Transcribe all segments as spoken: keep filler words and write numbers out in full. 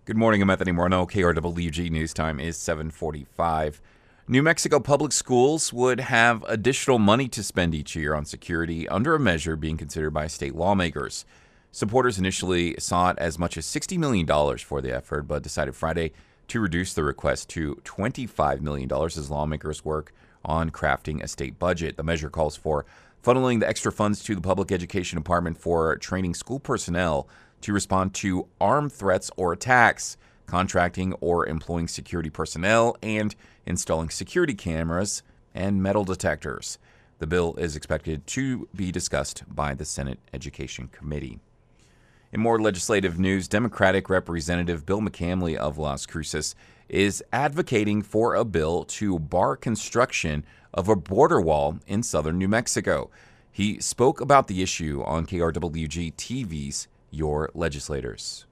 Good morning, I'm Anthony Morneau. K R W G News Time is seven forty-five. New Mexico Public Schools would have additional money to spend each year on security under a measure being considered by state lawmakers. Supporters initially saw it as much as sixty million dollars for the effort, but decided Friday to reduce the request to twenty-five million dollars as lawmakers work on crafting a state budget. The measure calls for funneling the extra funds to the Public Education Department for training school personnel to respond to armed threats or attacks, contracting or employing security personnel, and installing security cameras and metal detectors. The bill is expected to be discussed by the Senate Education Committee. In more legislative news, Democratic Representative Bill McCamley of Las Cruces is advocating for a bill to bar construction of a border wall in southern New Mexico. He spoke about the issue on K R W G T V's Your Legislators.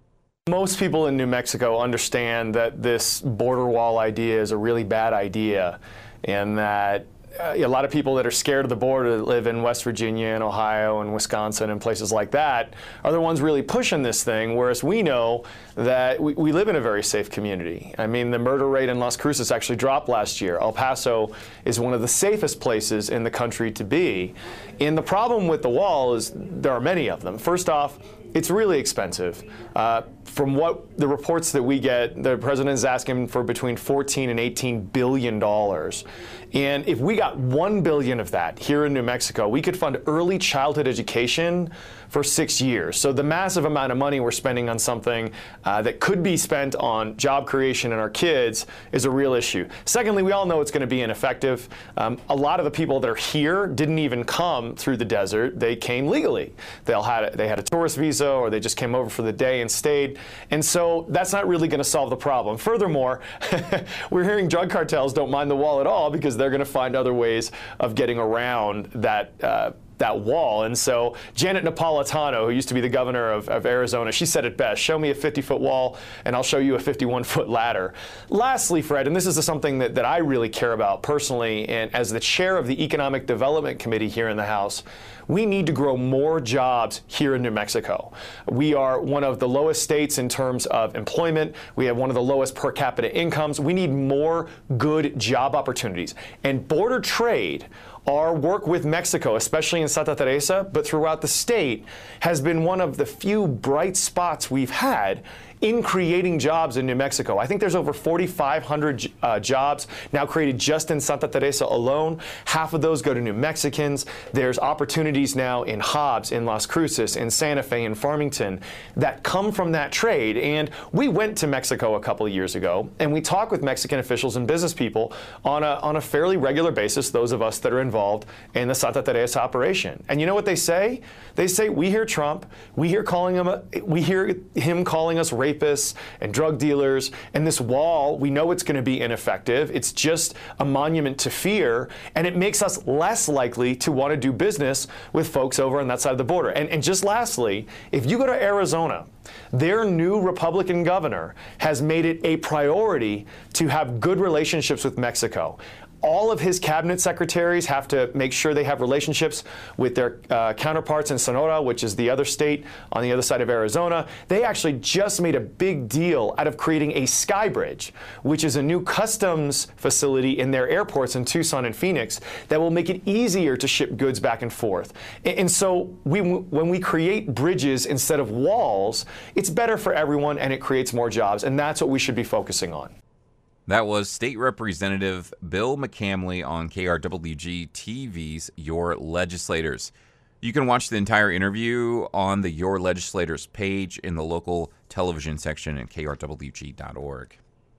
Most people in New Mexico understand that this border wall idea is a really bad idea, and that uh, a lot of people that are scared of the border that live in West Virginia and Ohio and Wisconsin and places like that are the ones really pushing this thing, whereas we know that we, we live in a very safe community. I mean, the murder rate in Las Cruces actually dropped last year. El Paso is one of the safest places in the country to be. And the problem with the wall is there are many of them. First off, it's really expensive. Uh, from what the reports that we get, the president is asking for between fourteen and eighteen billion dollars. And if we got one billion of that here in New Mexico, we could fund early childhood education for six years. So the massive amount of money we're spending on something uh, that could be spent on job creation and our kids is a real issue. Secondly, we all know it's going to be ineffective. Um, a lot of the people that are here didn't even come through the desert. They came legally. They'll had, they had a tourist visa, or they just came over for the day and stayed. And so that's not really going to solve the problem. Furthermore, we're hearing drug cartels don't mind the wall at all because they're going to find other ways of getting around that uh, that wall. And so Janet Napolitano, who used to be the governor of, of Arizona, she said it best: show me a fifty-foot wall and I'll show you a fifty-one-foot ladder. Lastly, Fred, and this is something that, that I really care about personally, and as the chair of the Economic Development Committee here in the House, we need to grow more jobs here in New Mexico. We are one of the lowest states in terms of employment. We have one of the lowest per capita incomes. We need more good job opportunities. And border trade, our work with Mexico, especially in Santa Teresa, but throughout the state, has been one of the few bright spots we've had in creating jobs in New Mexico. I think there's over forty-five hundred uh, jobs now created just in Santa Teresa alone. Half of those go to New Mexicans. There's opportunities now in Hobbs, in Las Cruces, in Santa Fe, in Farmington that come from that trade. And we went to Mexico a couple of years ago, and we talked with Mexican officials and business people on a, on a fairly regular basis, those of us that are involved in the Santa Teresa operation. And you know what they say? They say, we hear Trump, we hear calling him, a, we hear him calling us rapists and drug dealers, and this wall, we know it's going to be ineffective. It's just a monument to fear, and it makes us less likely to want to do business with folks over on that side of the border. And, and just lastly, if you go to Arizona, their new Republican governor has made it a priority to have good relationships with Mexico. All of his cabinet secretaries have to make sure they have relationships with their uh, counterparts in Sonora, which is the other state on the other side of Arizona. They actually just made a big deal out of creating a Sky Bridge, which is a new customs facility in their airports in Tucson and Phoenix that will make it easier to ship goods back and forth. And, and so we, when we create bridges instead of walls, it's better for everyone and it creates more jobs, and that's what we should be focusing on. That was State Representative Bill McCamley on K R W G T V's Your Legislators. You can watch the entire interview on the Your Legislators page in the local television section at K R W G dot org.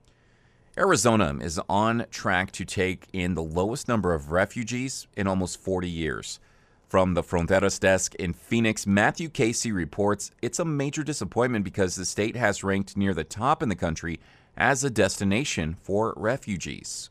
Arizona is on track to take in the lowest number of refugees in almost forty years. From the Fronteras desk in Phoenix, Matthew Casey reports it's a major disappointment because the state has ranked near the top in the country as a destination for refugees.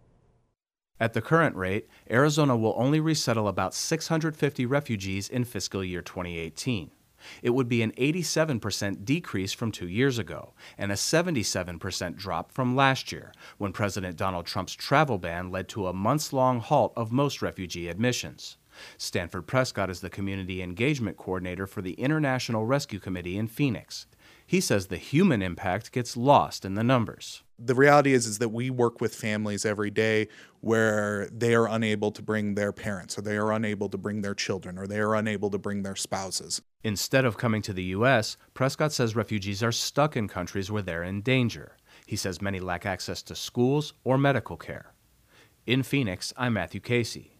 At the current rate, Arizona will only resettle about six hundred fifty refugees in fiscal year twenty eighteen. It would be an eighty-seven percent decrease from two years ago and a seventy-seven percent drop from last year, when President Donald Trump's travel ban led to a months-long halt of most refugee admissions. Stanford Prescott is the Community Engagement Coordinator for the International Rescue Committee in Phoenix. He says the human impact gets lost in the numbers. The reality is, is that we work with families every day where they are unable to bring their parents, or they are unable to bring their children, or they are unable to bring their spouses. Instead of coming to the U S, Prescott says refugees are stuck in countries where they're in danger. He says many lack access to schools or medical care. In Phoenix, I'm Matthew Casey.